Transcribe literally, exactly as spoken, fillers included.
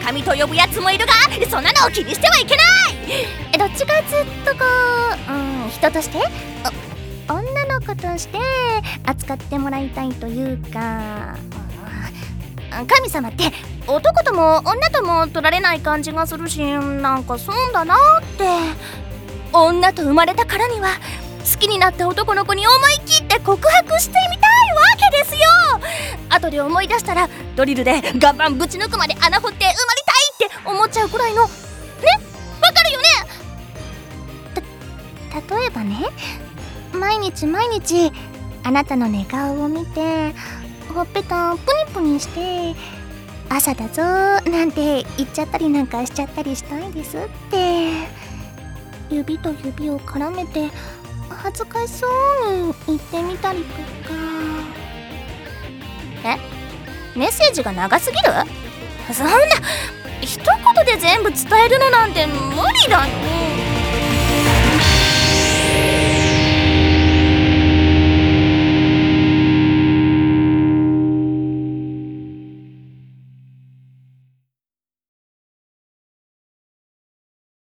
神と呼ぶやつもいるが、そんなのを気にしてはいけない。 どっちかずっとこう、うん、人として女の子として扱ってもらいたいというか、神様って男とも女とも取られない感じがするし、なんか損だなって。女と生まれたからには好きになった男の子に思い切って告白してみたいわけですよ。後で思い出したらドリルで岩盤ぶち抜くまで穴掘って生まれたいって思っちゃうくらいのね、わかるよね。た例えばね、毎日毎日あなたの寝顔を見てほっぺたプニプニして朝だぞーなんて言っちゃったりなんかしちゃったりしたいですって、指と指を絡めて恥ずかしそうに言ってみたりとか。え、メッセージが長すぎる？そんな一言で全部伝えるのなんて無理だよ。